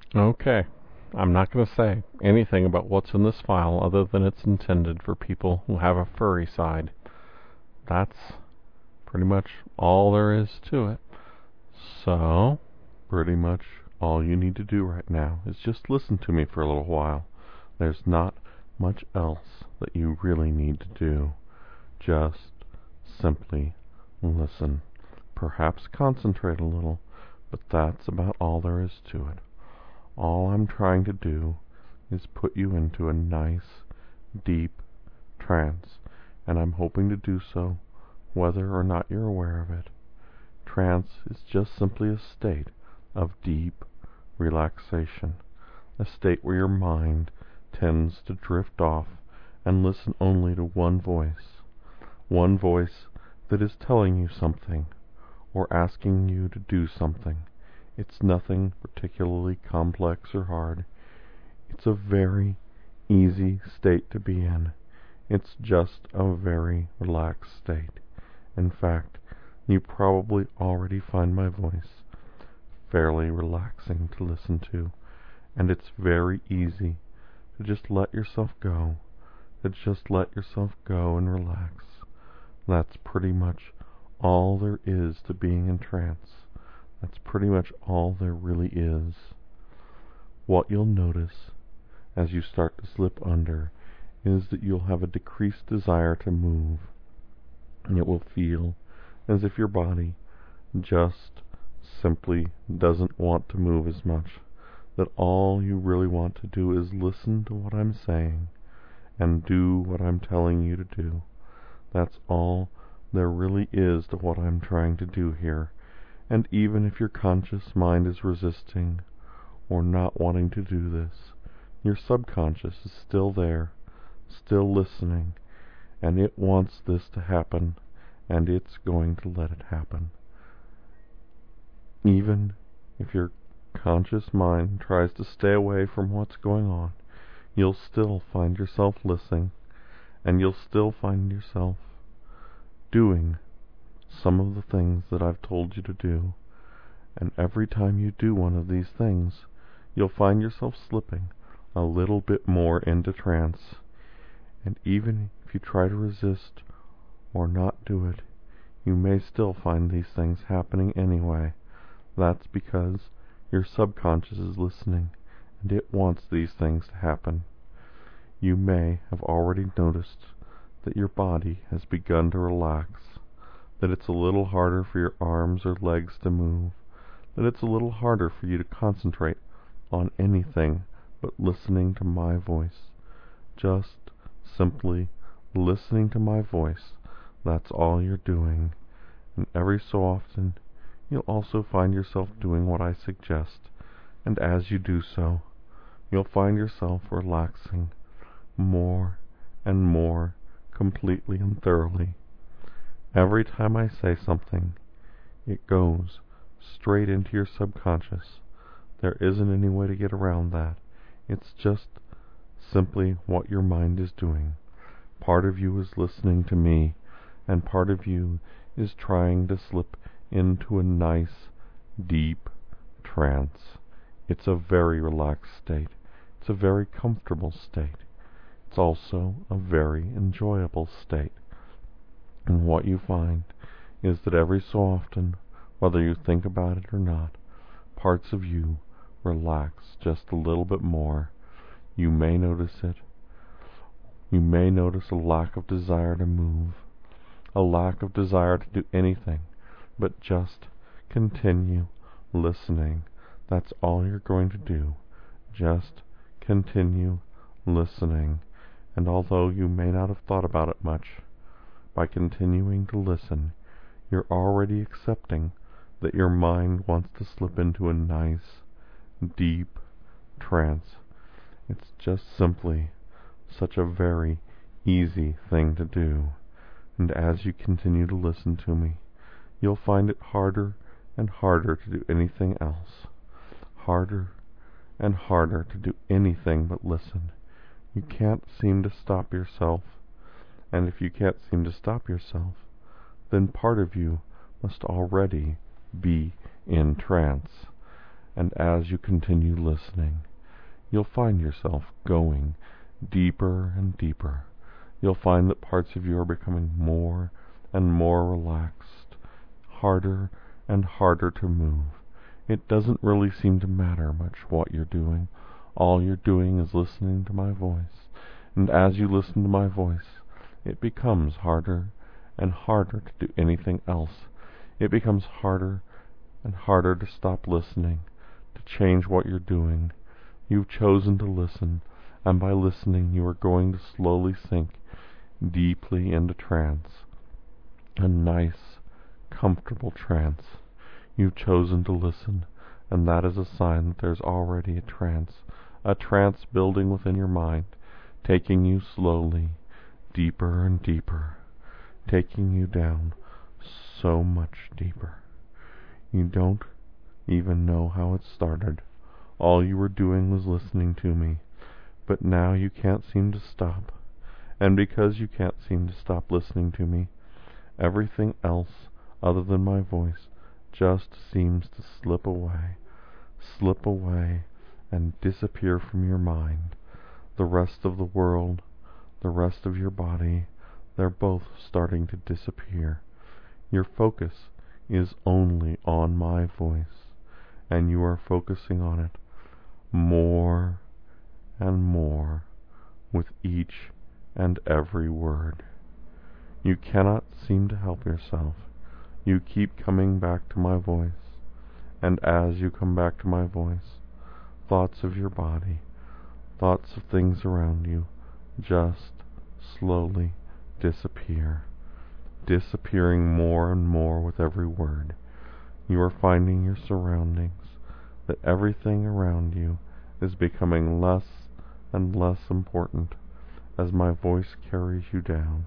Okay. I'm not going to say anything about what's in this file other than it's intended for people who have a furry side. That's pretty much all there is to it. So, pretty much all you need to do right now is just listen to me for a little while. There's not much else that you really need to do. Just simply listen. Perhaps concentrate a little, but that's about all there is to it. All I'm trying to do is put you into a nice, deep trance, and I'm hoping to do so whether or not you're aware of it. Trance is just simply a state of deep relaxation, a state where your mind tends to drift off and listen only to one voice that is telling you something or asking you to do something. It's nothing particularly complex or hard. It's a very easy state to be in. It's just a very relaxed state. In fact, you probably already find my voice fairly relaxing to listen to, and it's very easy to just let yourself go, and relax. That's pretty much all there is to being in trance. That's pretty much all there really is. What you'll notice as you start to slip under is that you'll have a decreased desire to move, and it will feel as if your body just simply doesn't want to move as much, that all you really want to do is listen to what I'm saying and do what I'm telling you to do. That's all there really is to what I'm trying to do here. And even if your conscious mind is resisting or not wanting to do this, your subconscious is still there, still listening, and it wants this to happen, and it's going to let it happen. Even if your conscious mind tries to stay away from what's going on, you'll still find yourself listening, and you'll still find yourself doing some of the things that I've told you to do. And every time you do one of these things, you'll find yourself slipping a little bit more into trance. And even if you try to resist or not do it, you may still find these things happening anyway. That's because your subconscious is listening, and it wants these things to happen. You may have already noticed that your body has begun to relax, that it's a little harder for your arms or legs to move, that it's a little harder for you to concentrate on anything but listening to my voice. Just simply listening to my voice. That's all you're doing. And every so often, you'll also find yourself doing what I suggest. And as you do so, you'll find yourself relaxing more and more completely and thoroughly. Every time I say something, it goes straight into your subconscious. There isn't any way to get around that. It's just simply what your mind is doing. Part of you is listening to me, and part of you is trying to slip into a nice, deep trance. It's a very relaxed state. It's a very comfortable state. It's also a very enjoyable state. And what you find is that every so often, whether you think about it or not, parts of you relax just a little bit more. You may notice it. You may notice a lack of desire to move, a lack of desire to do anything but just continue listening. That's all you're going to do. Just continue listening. And although you may not have thought about it much, by continuing to listen, you're already accepting that your mind wants to slip into a nice, deep trance. It's just simply such a very easy thing to do. And as you continue to listen to me, you'll find it harder and harder to do anything else. Harder and harder to do anything but listen. You can't seem to stop yourself. And if you can't seem to stop yourself, then part of you must already be in trance. And as you continue listening, you'll find yourself going deeper and deeper. You'll find that parts of you are becoming more and more relaxed, harder and harder to move. It doesn't really seem to matter much what you're doing. All you're doing is listening to my voice. And as you listen to my voice, it becomes harder and harder to do anything else. It becomes harder and harder to stop listening, to change what you're doing. You've chosen to listen, and by listening you are going to slowly sink deeply into trance. A nice, comfortable trance. You've chosen to listen, and that is a sign that there's already a trance building within your mind, taking you slowly deeper and deeper, taking you down so much deeper. You don't even know how it started. All you were doing was listening to me, but now you can't seem to stop. And because you can't seem to stop listening to me, everything else other than my voice just seems to slip away and disappear from your mind. The rest of the world, the rest of your body, they're both starting to disappear. Your focus is only on my voice, and you are focusing on it more and more with each and every word. You cannot seem to help yourself. You keep coming back to my voice, and as you come back to my voice, thoughts of your body, thoughts of things around you, just slowly disappear, disappearing more and more with every word. You are finding your surroundings, that everything around you is becoming less and less important as my voice carries you down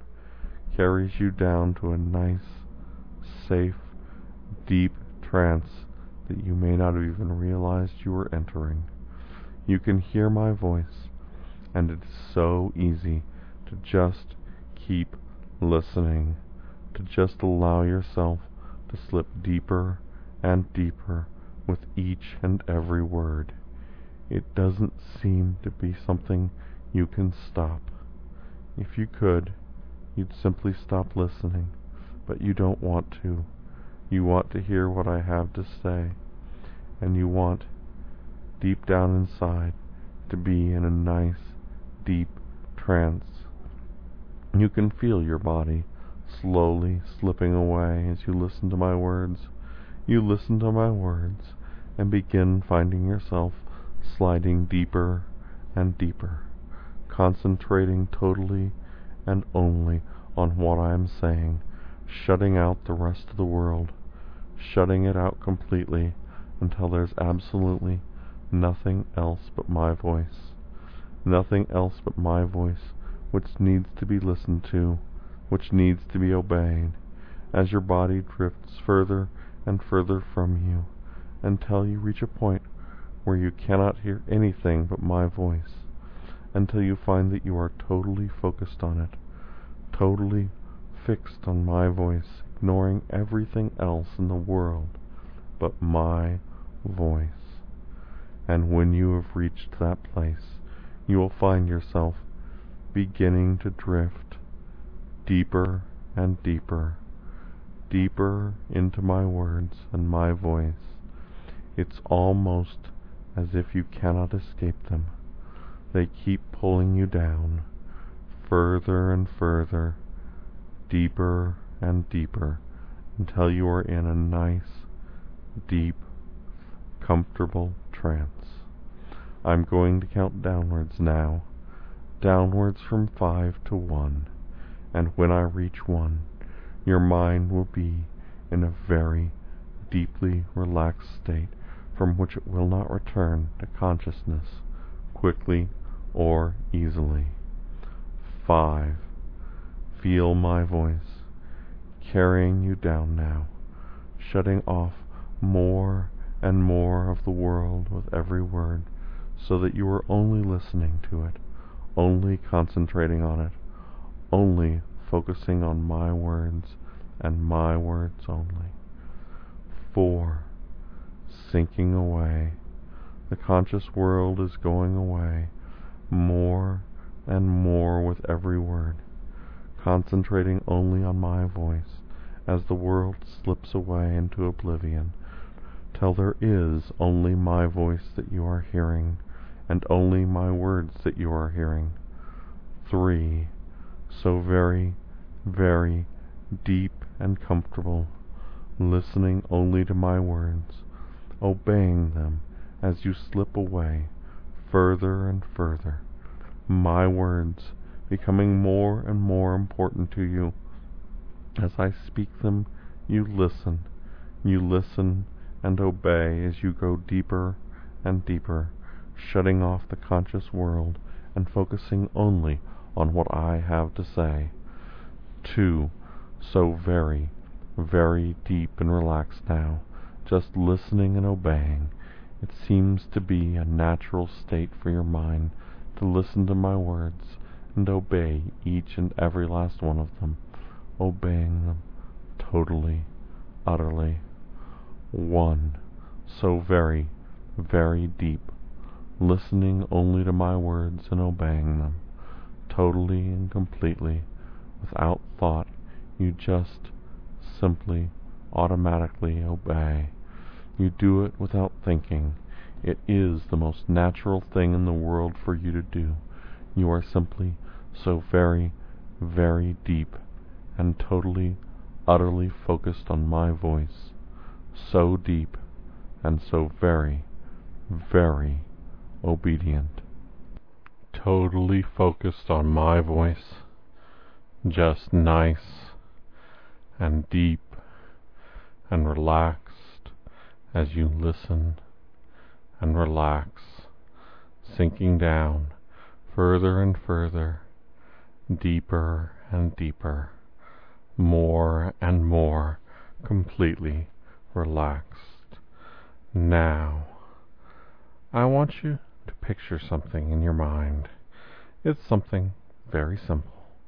to a nice, safe, deep trance that you may not have even realized you were entering. You can hear my voice, and it is so easy to just keep listening, to just allow yourself to slip deeper and deeper with each and every word. It doesn't seem to be something you can stop. If you could, you'd simply stop listening, but you don't want to. You want to hear what I have to say, and you want, deep down inside, to be in a nice, deep trance. You can feel your body slowly slipping away as you listen to my words. You listen to my words and begin finding yourself sliding deeper and deeper, concentrating totally and only on what I am saying, shutting out the rest of the world, shutting it out completely until there's absolutely nothing else but my voice. Nothing else but my voice which needs to be listened to, which needs to be obeyed, as your body drifts further and further from you, until you reach a point where you cannot hear anything but my voice, until you find that you are totally focused on it, totally fixed on my voice, ignoring everything else in the world but my voice. And when you have reached that place, you will find yourself beginning to drift deeper and deeper, deeper into my words and my voice. It's almost as if you cannot escape them. They keep pulling you down, further and further, deeper and deeper, until you are in a nice, deep, comfortable trance. I'm going to count downwards now, downwards from 5 to 1, and when I reach 1, your mind will be in a very deeply relaxed state from which it will not return to consciousness quickly or easily. 5. Feel my voice carrying you down now, shutting off more and more of the world with every word, so that you are only listening to it, only concentrating on it, only focusing on my words and my words only. 4. sinking away. The conscious world is going away, more and more with every word, concentrating only on my voice as the world slips away into oblivion, till there is only my voice that you are hearing, and only my words that you are hearing. 3. So very, very deep and comfortable, listening only to my words, obeying them as you slip away further and further, my words becoming more and more important to you. As I speak them, you listen and obey as you go deeper and deeper, shutting off the conscious world and focusing only on what I have to say. 2. So very, very deep and relaxed now, just listening and obeying. It seems to be a natural state for your mind to listen to my words and obey each and every last one of them, obeying them totally, utterly. 1. So very, very deep, listening only to my words and obeying them, totally and completely, without thought. You just simply, automatically obey. You do it without thinking. It is the most natural thing in the world for you to do. You are simply so very, very deep and totally, utterly focused on my voice. So deep and so very, very obedient. Totally focused on my voice. Just nice and deep and relaxed as you listen and relax, sinking down further and further, deeper and deeper, more and more completely relaxed. Now, I want you to picture something in your mind. It's something very simple.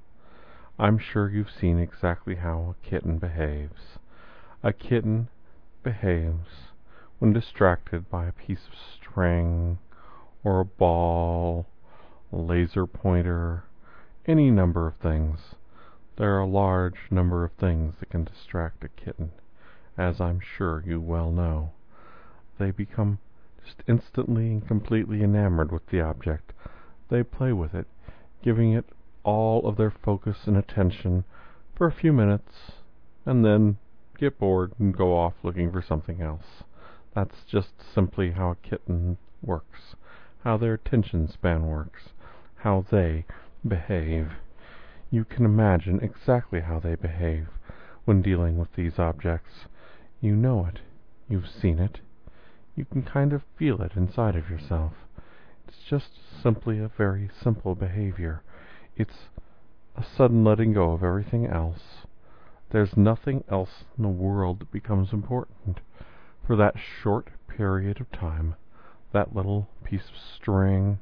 I'm sure you've seen exactly how a kitten behaves. A kitten behaves when distracted by a piece of string or a ball, a laser pointer, any number of things. There are a large number of things that can distract a kitten, as I'm sure you well know. They become just instantly and completely enamored with the object. They play with it, giving it all of their focus and attention for a few minutes, and then get bored and go off looking for something else. That's just simply how a kitten works, how their attention span works, how they behave. You can imagine exactly how they behave when dealing with these objects. You know it. You've seen it. You can kind of feel it inside of yourself. It's just simply a very simple behavior. It's a sudden letting go of everything else. There's nothing else in the world that becomes important. For that short period of time, that little piece of string,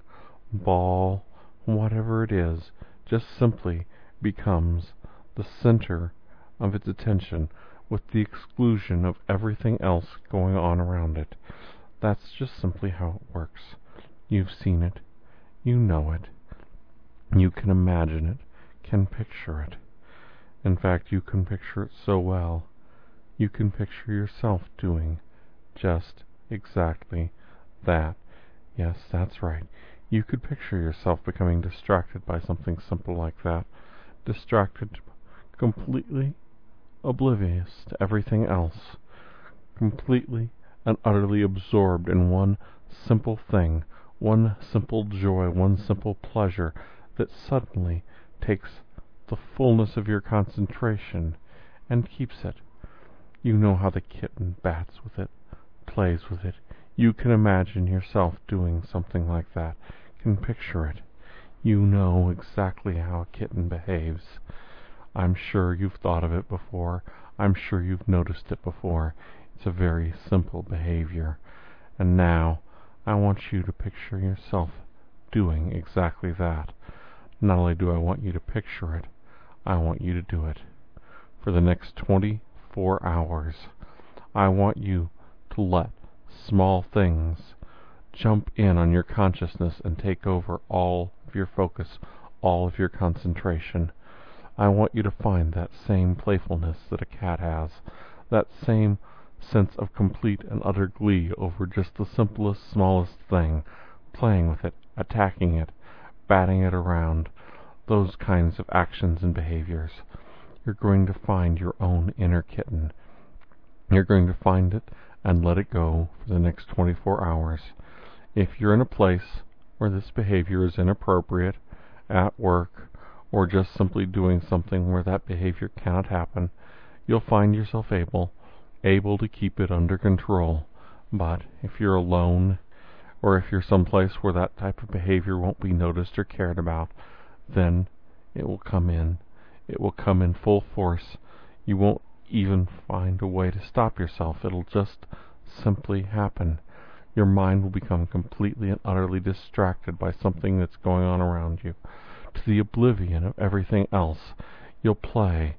ball, whatever it is, just simply becomes the center of its attention, with the exclusion of everything else going on around it. That's just simply how it works. You've seen it. You know it. You can imagine it, can picture it. In fact, you can picture it so well. You can picture yourself doing just exactly that. Yes, that's right. You could picture yourself becoming distracted by something simple like that. Distracted, completely oblivious to everything else. Completely and utterly absorbed in one simple thing, one simple joy, one simple pleasure that suddenly takes the fullness of your concentration and keeps it. You know how the kitten bats with it, plays with it. You can imagine yourself doing something like that, can picture it. You know exactly how a kitten behaves. I'm sure you've thought of it before. I'm sure you've noticed it before. It's a very simple behavior. And now, I want you to picture yourself doing exactly that. Not only do I want you to picture it, I want you to do it. For the next 24 hours, I want you to let small things jump in on your consciousness and take over all of your focus, all of your concentration. I want you to find that same playfulness that a cat has, that same sense of complete and utter glee over just the simplest, smallest thing, playing with it, attacking it, batting it around, those kinds of actions and behaviors. You're going to find your own inner kitten. You're going to find it and let it go for the next 24 hours. If you're in a place where this behavior is inappropriate, at work, or just simply doing something where that behavior cannot happen, you'll find yourself able to keep it under control. But if you're alone, or if you're someplace where that type of behavior won't be noticed or cared about, then it will come in. It will come in full force. You won't even find a way to stop yourself. It'll just simply happen. Your mind will become completely and utterly distracted by something that's going on around you, to the oblivion of everything else. You'll play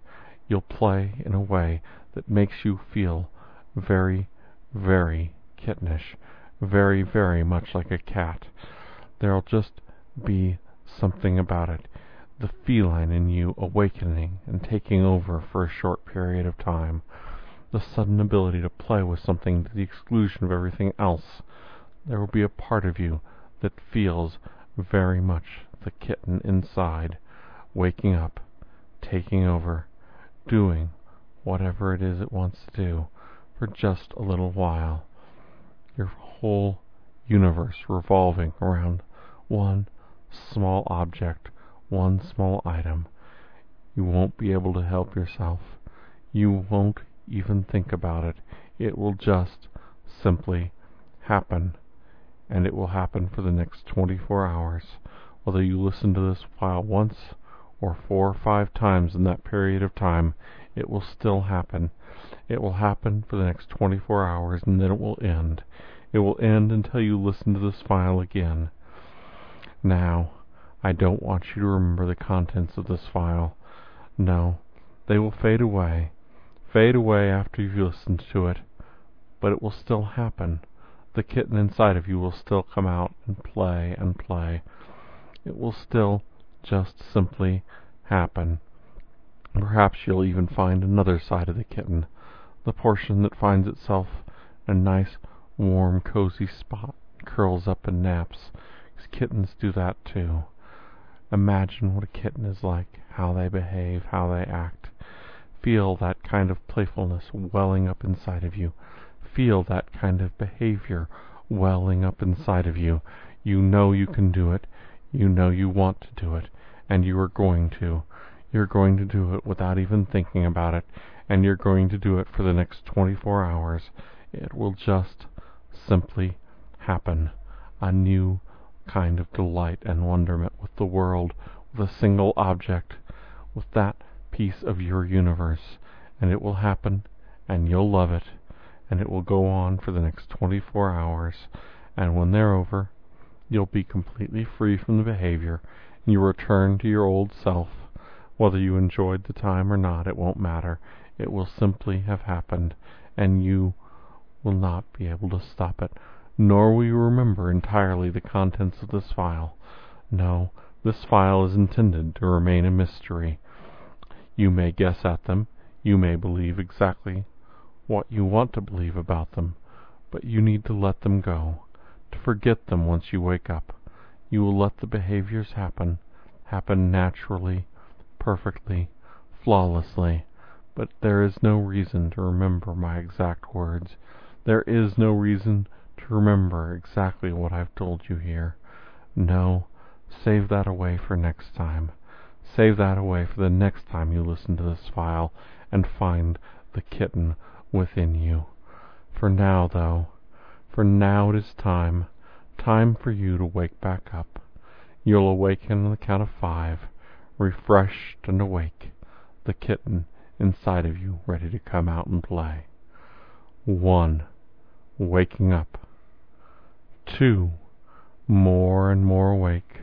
in a way that makes you feel very, very kittenish, very, very much like a cat. There'll just be something about it, the feline in you awakening and taking over for a short period of time, the sudden ability to play with something to the exclusion of everything else. There will be a part of you that feels very much the kitten inside, waking up, taking over, doing whatever it is it wants to do for just a little while. Your whole universe revolving around one small object, one small item. You won't be able to help yourself. You won't even think about it. It will just simply happen. And it will happen for the next 24 hours. Whether you listen to this file once or 4 or 5 times in that period of time, it will still happen. It will happen for the next 24 hours, and then it will end. It will end until you listen to this file again. Now, I don't want you to remember the contents of this file. No, they will fade away after you've listened to it, but it will still happen. The kitten inside of you will still come out and play and play. It will still just simply happen. Perhaps you'll even find another side of the kitten, the portion that finds itself in a nice, warm, cozy spot, curls up and naps, because kittens do that too. Imagine what a kitten is like, how they behave, how they act. Feel that kind of playfulness welling up inside of you. Feel that kind of behavior welling up inside of you. You know you can do it. You know you want to do it. And you are going to. You're going to do it without even thinking about it. And you're going to do it for the next 24 hours. It will just simply happen. A new kind of delight and wonderment with the world, with a single object, with that piece of your universe. And it will happen, and you'll love it. And it will go on for the next 24 hours, and when they're over, you'll be completely free from the behavior, and you'll return to your old self. Whether you enjoyed the time or not, it won't matter. It will simply have happened, and you will not be able to stop it, nor will you remember entirely the contents of this file. No, this file is intended to remain a mystery. You may guess at them, you may believe exactly what you want to believe about them, but you need to let them go, to forget them once you wake up. You will let the behaviors happen naturally, perfectly, flawlessly, but there is no reason to remember my exact words. There is no reason to remember exactly what I've told you here. No, save that away for next time. Save that away for the next time you listen to this file and find the kitten within you. For now, though, it is time for you to wake back up. You'll awaken on the count of 5, refreshed and awake, the kitten inside of you ready to come out and play. 1, waking up. 2, more and more awake.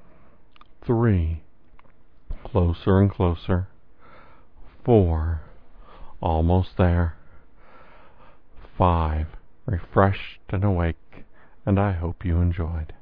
3, closer and closer. 4, almost there. 5, refreshed and awake, and I hope you enjoyed.